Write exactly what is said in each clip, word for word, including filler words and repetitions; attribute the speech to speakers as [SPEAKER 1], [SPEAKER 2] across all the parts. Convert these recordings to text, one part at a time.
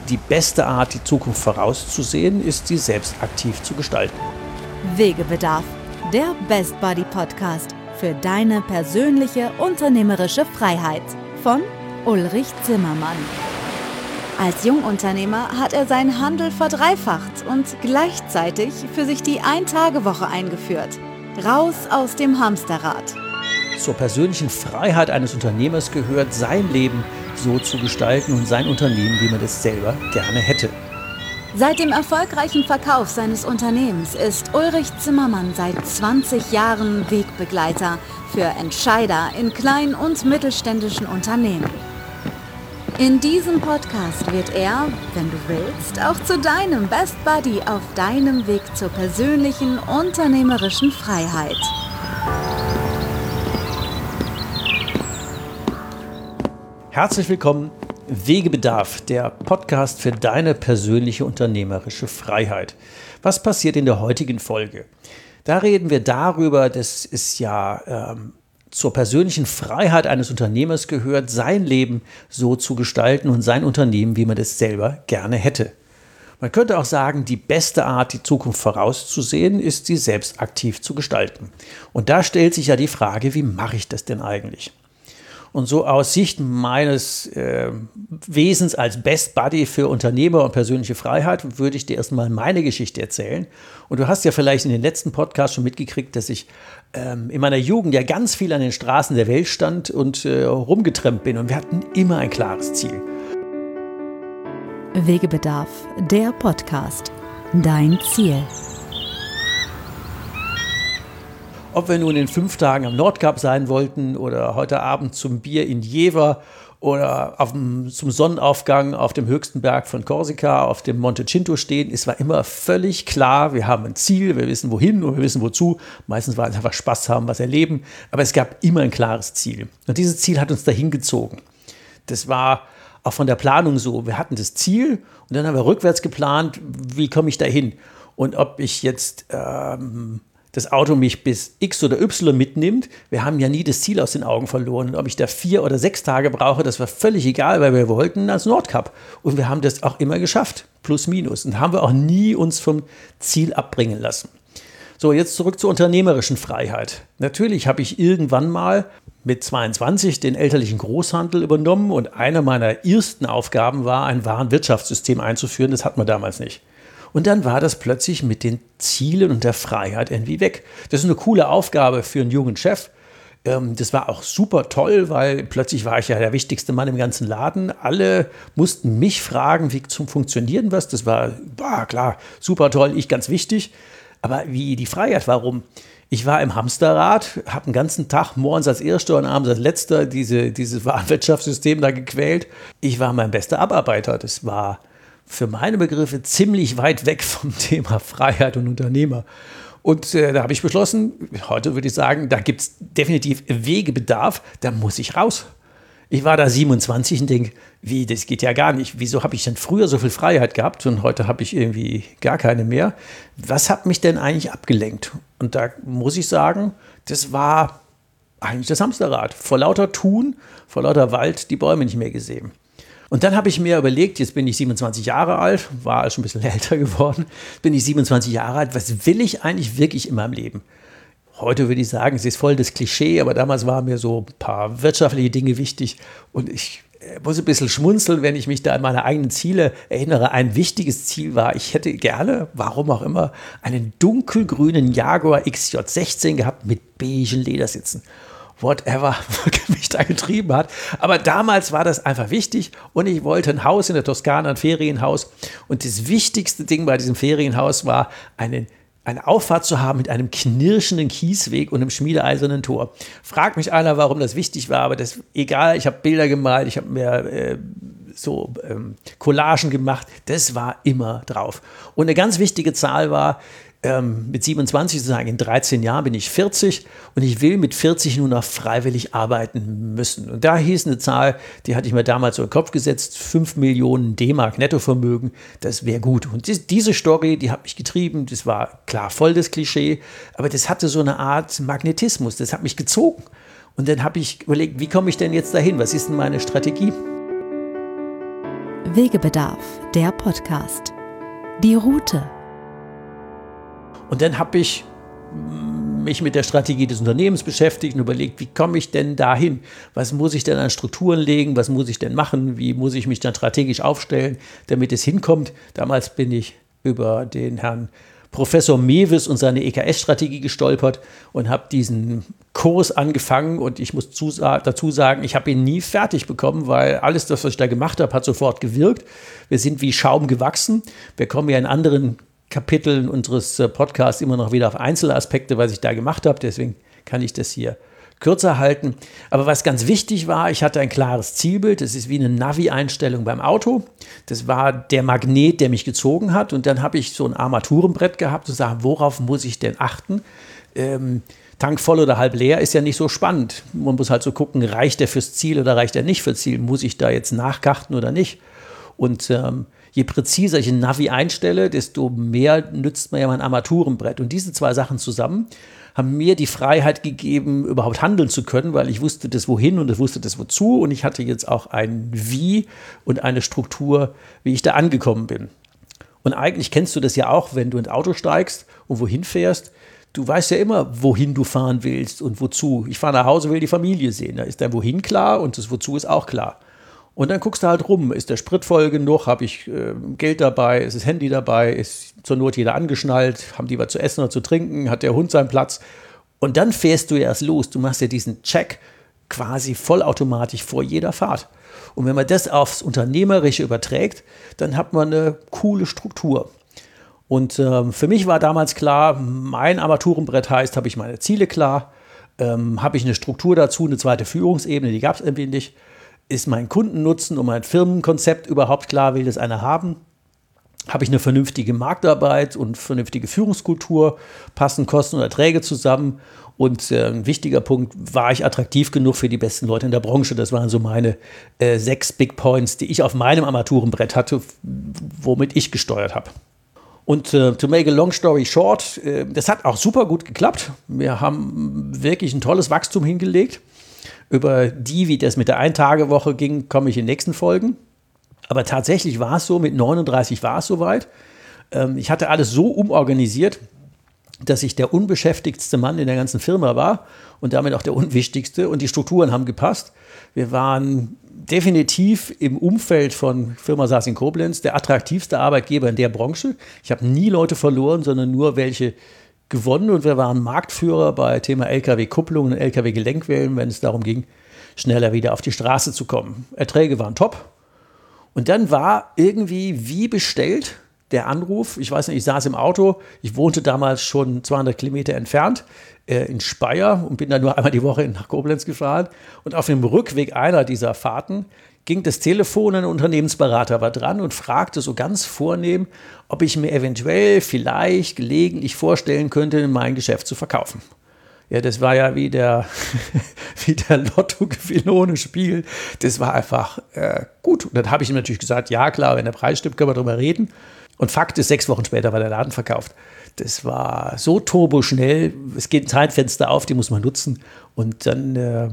[SPEAKER 1] die beste Art, die Zukunft vorauszusehen, ist, sie selbst aktiv zu gestalten.
[SPEAKER 2] Wegebedarf, der Best Buddy Podcast für deine persönliche unternehmerische Freiheit von Ulrich Zimmermann. Als Jungunternehmer hat er seinen Handel verdreifacht und gleichzeitig für sich die Ein-Tage-Woche eingeführt. Raus aus dem Hamsterrad.
[SPEAKER 1] Zur persönlichen Freiheit eines Unternehmers gehört, sein Leben so zu gestalten und sein Unternehmen, wie man es selber gerne hätte.
[SPEAKER 2] Seit dem erfolgreichen Verkauf seines Unternehmens ist Ulrich Zimmermann seit zwanzig Jahren Wegbegleiter für Entscheider in kleinen und mittelständischen Unternehmen. In diesem Podcast wird er, wenn du willst, auch zu deinem Best Buddy auf deinem Weg zur persönlichen unternehmerischen Freiheit.
[SPEAKER 1] Herzlich willkommen, Wegebedarf, der Podcast für deine persönliche unternehmerische Freiheit. Was passiert in der heutigen Folge? Da reden wir darüber, dass es ja ähm, zur persönlichen Freiheit eines Unternehmers gehört, sein Leben so zu gestalten und sein Unternehmen, wie man es selber gerne hätte. Man könnte auch sagen, die beste Art, die Zukunft vorauszusehen, ist, sie selbst aktiv zu gestalten. Und da stellt sich ja die Frage, wie mache ich das denn eigentlich? Und so aus Sicht meines äh, Wesens als Best Buddy für Unternehmer und persönliche Freiheit würde ich dir erstmal meine Geschichte erzählen. Und du hast ja vielleicht in den letzten Podcasts schon mitgekriegt, dass ich ähm, in meiner Jugend ja ganz viel an den Straßen der Welt stand und äh, rumgetrampt bin. Und wir hatten immer ein klares Ziel.
[SPEAKER 2] Wegebedarf, der Podcast. Dein Ziel.
[SPEAKER 1] Ob wir nun in fünf Tagen am Nordkap sein wollten oder heute Abend zum Bier in Jever oder auf dem, zum Sonnenaufgang auf dem höchsten Berg von Korsika, auf dem Monte Cinto stehen, es war immer völlig klar, wir haben ein Ziel, wir wissen wohin und wir wissen wozu. Meistens war es einfach Spaß haben, was erleben, aber es gab immer ein klares Ziel. Und dieses Ziel hat uns dahin gezogen. Das war auch von der Planung so. Wir hatten das Ziel und dann haben wir rückwärts geplant, wie komme ich dahin? Und ob ich jetzt ähm, das Auto mich bis X oder Y mitnimmt, wir haben ja nie das Ziel aus den Augen verloren. Und ob ich da vier oder sechs Tage brauche, das war völlig egal, weil wir wollten ans Nordkap. Und wir haben das auch immer geschafft, plus minus. Und haben wir auch nie uns vom Ziel abbringen lassen. So, jetzt zurück zur unternehmerischen Freiheit. Natürlich habe ich irgendwann mal mit zweiundzwanzig den elterlichen Großhandel übernommen und eine meiner ersten Aufgaben war, ein Warenwirtschaftssystem einzuführen. Das hatten wir damals nicht. Und dann war das plötzlich mit den Zielen und der Freiheit irgendwie weg. Das ist eine coole Aufgabe für einen jungen Chef. Das war auch super toll, weil plötzlich war ich ja der wichtigste Mann im ganzen Laden. Alle mussten mich fragen, wie zum Funktionieren was. Das war, war klar, super toll, ich ganz wichtig. Aber wie die Freiheit, warum? Ich war im Hamsterrad, habe den ganzen Tag morgens als Erster und abends als Letzter diese, dieses Warenwirtschaftssystem da gequält. Ich war mein bester Abarbeiter. Das war für meine Begriffe ziemlich weit weg vom Thema Freiheit und Unternehmer. Und äh, da habe ich beschlossen, heute würde ich sagen, da gibt es definitiv Wegebedarf, da muss ich raus. Ich war da siebenundzwanzig und denke, wie, das geht ja gar nicht. Wieso habe ich denn früher so viel Freiheit gehabt und heute habe ich irgendwie gar keine mehr? Was hat mich denn eigentlich abgelenkt? Und da muss ich sagen, das war eigentlich das Hamsterrad. Vor lauter Tun, vor lauter Wald, die Bäume nicht mehr gesehen. Und dann habe ich mir überlegt, jetzt bin ich siebenundzwanzig Jahre alt, war schon ein bisschen älter geworden, bin ich siebenundzwanzig Jahre alt, was will ich eigentlich wirklich in meinem Leben? Heute würde ich sagen, es ist voll das Klischee, aber damals waren mir so ein paar wirtschaftliche Dinge wichtig und ich muss ein bisschen schmunzeln, wenn ich mich da an meine eigenen Ziele erinnere. Ein wichtiges Ziel war, ich hätte gerne, warum auch immer, einen dunkelgrünen Jaguar X J sechzehn gehabt mit beigen Ledersitzen. Whatever mich da getrieben hat. Aber damals war das einfach wichtig und ich wollte ein Haus in der Toskana, ein Ferienhaus. Und das wichtigste Ding bei diesem Ferienhaus war, einen, eine Auffahrt zu haben mit einem knirschenden Kiesweg und einem schmiedeeisernen Tor. Fragt mich einer, warum das wichtig war, aber das egal. Ich habe Bilder gemalt, ich habe mir äh, so ähm, Collagen gemacht. Das war immer drauf. Und eine ganz wichtige Zahl war, Ähm, mit siebenundzwanzig, sozusagen in dreizehn Jahren bin ich vierzig und ich will mit vierzig nur noch freiwillig arbeiten müssen. Und da hieß eine Zahl, die hatte ich mir damals so in den Kopf gesetzt, fünf Millionen D-Mark Nettovermögen, das wäre gut. Und die, diese Story, die hat mich getrieben, das war klar voll das Klischee, aber das hatte so eine Art Magnetismus, das hat mich gezogen. Und dann habe ich überlegt, wie komme ich denn jetzt dahin, was ist denn meine Strategie?
[SPEAKER 2] Wegebedarf, der Podcast. Die Route.
[SPEAKER 1] Und dann habe ich mich mit der Strategie des Unternehmens beschäftigt und überlegt, wie komme ich denn dahin? Was muss ich denn an Strukturen legen? Was muss ich denn machen? Wie muss ich mich dann strategisch aufstellen, damit es hinkommt? Damals bin ich über den Herrn Professor Mewes und seine E K S-Strategie gestolpert und habe diesen Kurs angefangen. Und ich muss dazu sagen, ich habe ihn nie fertig bekommen, weil alles das, was ich da gemacht habe, hat sofort gewirkt. Wir sind wie Schaum gewachsen. Wir kommen ja in anderen Kapiteln unseres Podcasts immer noch wieder auf Einzelaspekte, was ich da gemacht habe. Deswegen kann ich das hier kürzer halten. Aber was ganz wichtig war, ich hatte ein klares Zielbild. Das ist wie eine Navi-Einstellung beim Auto. Das war der Magnet, der mich gezogen hat. Und dann habe ich so ein Armaturenbrett gehabt und sage, worauf muss ich denn achten? Ähm, Tank voll oder halb leer ist ja nicht so spannend. Man muss halt so gucken, reicht der fürs Ziel oder reicht er nicht fürs Ziel? Muss ich da jetzt nachkarten oder nicht? Und ähm, je präziser ich ein Navi einstelle, desto mehr nützt mir ja mein Armaturenbrett. Und diese zwei Sachen zusammen haben mir die Freiheit gegeben, überhaupt handeln zu können, weil ich wusste das Wohin und ich wusste das Wozu. Und ich hatte jetzt auch ein Wie und eine Struktur, wie ich da angekommen bin. Und eigentlich kennst du das ja auch, wenn du ins Auto steigst und wohin fährst. Du weißt ja immer, wohin du fahren willst und wozu. Ich fahre nach Hause, will die Familie sehen. Da ist dein Wohin klar und das Wozu ist auch klar. Und dann guckst du halt rum, ist der Sprit voll genug, habe ich äh, Geld dabei, ist das Handy dabei, ist zur Not jeder angeschnallt, haben die was zu essen oder zu trinken, hat der Hund seinen Platz. Und dann fährst du ja erst los, du machst ja diesen Check quasi vollautomatisch vor jeder Fahrt. Und wenn man das aufs Unternehmerische überträgt, dann hat man eine coole Struktur. Und ähm, für mich war damals klar, mein Armaturenbrett heißt, habe ich meine Ziele klar, ähm, habe ich eine Struktur dazu, eine zweite Führungsebene, die gab es irgendwie nicht. Ist mein Kundennutzen und mein Firmenkonzept überhaupt klar, will das einer haben? Habe ich eine vernünftige Marktarbeit und vernünftige Führungskultur? Passen Kosten und Erträge zusammen? Und äh, ein wichtiger Punkt, war ich attraktiv genug für die besten Leute in der Branche? Das waren so meine äh, sechs Big Points, die ich auf meinem Armaturenbrett hatte, womit ich gesteuert habe. Und äh, to make a long story short, äh, das hat auch super gut geklappt. Wir haben wirklich ein tolles Wachstum hingelegt. Über die, wie das mit der Ein-Tage-Woche ging, komme ich in den nächsten Folgen. Aber tatsächlich war es so, mit neununddreißig war es soweit. Ähm, ich hatte alles so umorganisiert, dass ich der unbeschäftigtste Mann in der ganzen Firma war und damit auch der unwichtigste. Und die Strukturen haben gepasst. Wir waren definitiv im Umfeld von Firma Saas in Koblenz der attraktivste Arbeitgeber in der Branche. Ich habe nie Leute verloren, sondern nur welche gewonnen, und wir waren Marktführer bei Thema L K W-Kupplung und L K W-Gelenkwellen, wenn es darum ging, schneller wieder auf die Straße zu kommen. Erträge waren top. Und dann war irgendwie wie bestellt der Anruf. Ich weiß nicht, ich saß im Auto. Ich wohnte damals schon zweihundert Kilometer entfernt äh, in Speyer und bin dann nur einmal die Woche nach Koblenz gefahren. Und auf dem Rückweg einer dieser Fahrten ging das Telefon, ein Unternehmensberater war dran und fragte so ganz vornehm, ob ich mir eventuell, vielleicht, gelegentlich vorstellen könnte, mein Geschäft zu verkaufen. Ja, das war ja wie der, wie der Lottogewinn ohne Spiel. Das war einfach äh, gut. Und dann habe ich ihm natürlich gesagt, ja klar, wenn der Preis stimmt, können wir drüber reden. Und Fakt ist, sechs Wochen später war der Laden verkauft. Das war so turboschnell. Es geht ein Zeitfenster auf, die muss man nutzen. Und dann äh,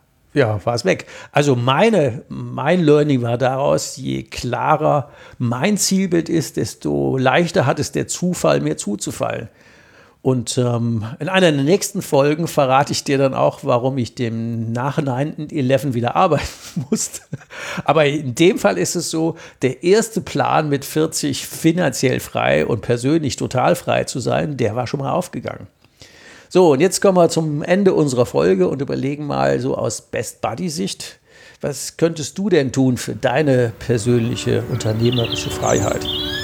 [SPEAKER 1] ja, war es weg. Also meine, mein Learning war daraus, je klarer mein Zielbild ist, desto leichter hat es der Zufall, mir zuzufallen. Und ähm, in einer der nächsten Folgen verrate ich dir dann auch, warum ich dem nach neun elf wieder arbeiten musste. Aber in dem Fall ist es so, der erste Plan mit vierzig finanziell frei und persönlich total frei zu sein, der war schon mal aufgegangen. So, und jetzt kommen wir zum Ende unserer Folge und überlegen mal so aus Best-Buddy-Sicht, was könntest du denn tun für deine persönliche unternehmerische Freiheit?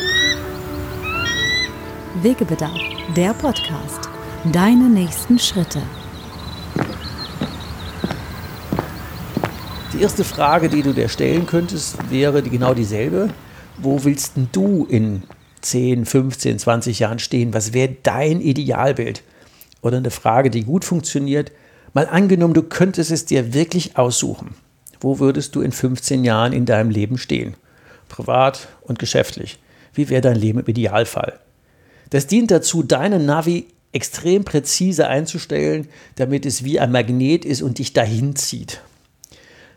[SPEAKER 2] Wegebedarf, der Podcast. Deine nächsten Schritte.
[SPEAKER 1] Die erste Frage, die du dir stellen könntest, wäre die genau dieselbe. Wo willst denn du in zehn, fünfzehn, zwanzig Jahren stehen? Was wäre dein Idealbild? Oder eine Frage, die gut funktioniert. Mal angenommen, du könntest es dir wirklich aussuchen. Wo würdest du in fünfzehn Jahren in deinem Leben stehen? Privat und geschäftlich. Wie wäre dein Leben im Idealfall? Das dient dazu, deine Navi extrem präzise einzustellen, damit es wie ein Magnet ist und dich dahin zieht.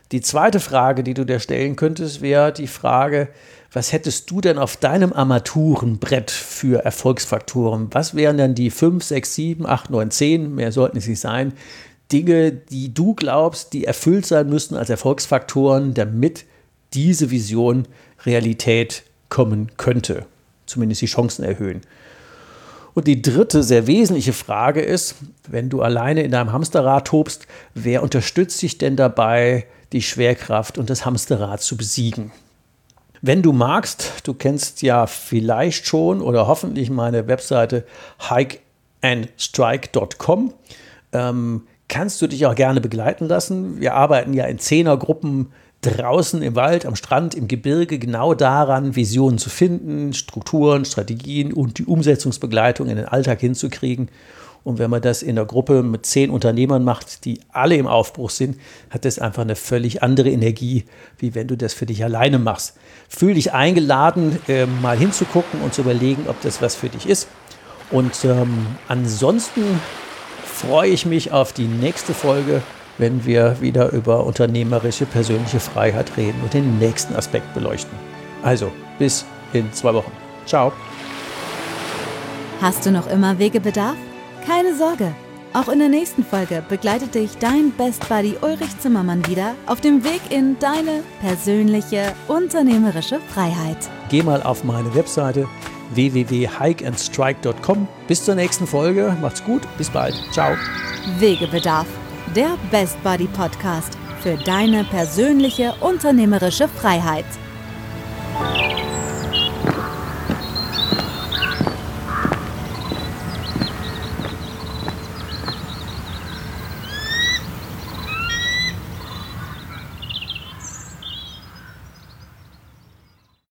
[SPEAKER 1] Die zweite Frage, die du dir stellen könntest, wäre die Frage, was hättest du denn auf deinem Armaturenbrett für Erfolgsfaktoren? Was wären denn die fünf, sechs, sieben, acht, neun, zehn, mehr sollten es nicht sein, Dinge, die du glaubst, die erfüllt sein müssten als Erfolgsfaktoren, damit diese Vision Realität kommen könnte, zumindest die Chancen erhöhen. Und die dritte sehr wesentliche Frage ist, wenn du alleine in deinem Hamsterrad tobst, wer unterstützt dich denn dabei, die Schwerkraft und das Hamsterrad zu besiegen? Wenn du magst, du kennst ja vielleicht schon oder hoffentlich meine Webseite hike and strike dot com, ähm, kannst du dich auch gerne begleiten lassen. Wir arbeiten ja in Zehnergruppen draußen im Wald, am Strand, im Gebirge, genau daran, Visionen zu finden, Strukturen, Strategien und die Umsetzungsbegleitung in den Alltag hinzukriegen. Und wenn man das in einer Gruppe mit zehn Unternehmern macht, die alle im Aufbruch sind, hat das einfach eine völlig andere Energie, wie wenn du das für dich alleine machst. Fühl dich eingeladen, äh, mal hinzugucken und zu überlegen, ob das was für dich ist. Und ähm, ansonsten freue ich mich auf die nächste Folge, wenn wir wieder über unternehmerische persönliche Freiheit reden und den nächsten Aspekt beleuchten. Also, bis in zwei Wochen. Ciao.
[SPEAKER 2] Hast du noch immer Wegebedarf? Keine Sorge. Auch in der nächsten Folge begleitet dich dein Best Buddy Ulrich Zimmermann wieder auf dem Weg in deine persönliche unternehmerische Freiheit.
[SPEAKER 1] Geh mal auf meine Webseite w w w punkt hike and strike dot com. Bis zur nächsten Folge. Macht's gut. Bis bald. Ciao.
[SPEAKER 2] Wegebedarf. Der Best Buddy Podcast für deine persönliche unternehmerische Freiheit.